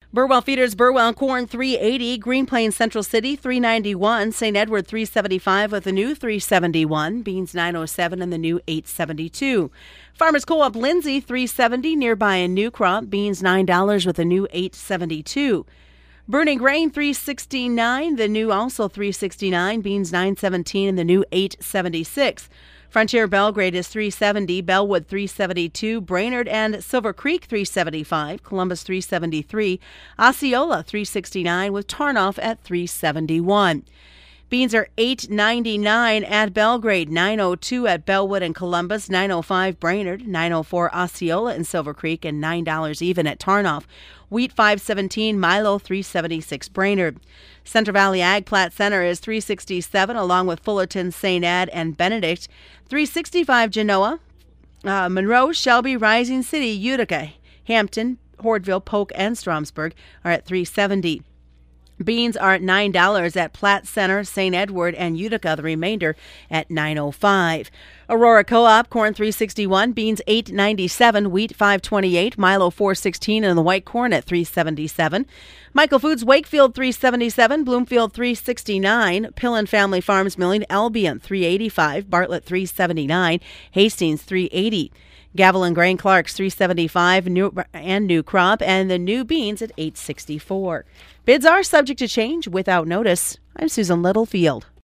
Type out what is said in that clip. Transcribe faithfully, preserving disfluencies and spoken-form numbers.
Burwell Feeders, Burwell corn three eighty, Green Plains Central City three ninety-one, Saint Edward three seventy-five with the new three seventy-one, beans nine oh seven and the new eight seventy-two. Farmers Co-op Lindsay three seventy, nearby in New Crop, beans nine dollars with the new eight seventy-two. Burning Grain three sixty-nine, the new also three sixty-nine, beans nine seventeen and the new eight seventy-six. Frontier Belgrade is three seventy, Bellwood three seventy-two, Brainerd and Silver Creek three seventy-five, Columbus three seventy-three, Osceola three sixty-nine with Tarnoff at three seventy-one. Beans are eight ninety-nine at Belgrade, nine oh two at Bellwood and Columbus, nine oh five Brainerd, nine oh four Osceola and Silver Creek, and nine dollars even at Tarnoff. Wheat five seventeen, Milo three seventy-six Brainerd. Central Valley Ag Platte Center is three sixty-seven, along with Fullerton, Saint Ed, and Benedict. three sixty-five Genoa, uh, Monroe, Shelby, Rising City, Utica, Hampton, Hoardville, Polk, and Stromsburg are at three seventy. Beans are at nine dollars at Platte Center, Saint Edward, and Utica, the remainder at nine oh five. Aurora Co-op, corn three sixty-one, beans eight ninety-seven, wheat five twenty-eight, Milo four sixteen, and the white corn at three seventy-seven. Michael Foods, Wakefield three seventy-seven, Bloomfield three sixty-nine, Pillen Family Farms Milling, Albion three eighty-five, Bartlett three seventy-nine, Hastings three eighty. Gavel and Grain Clark's three seventy-five new, and New Crop, and the new beans at eight sixty-four. Bids are subject to change without notice. I'm Susan Littlefield.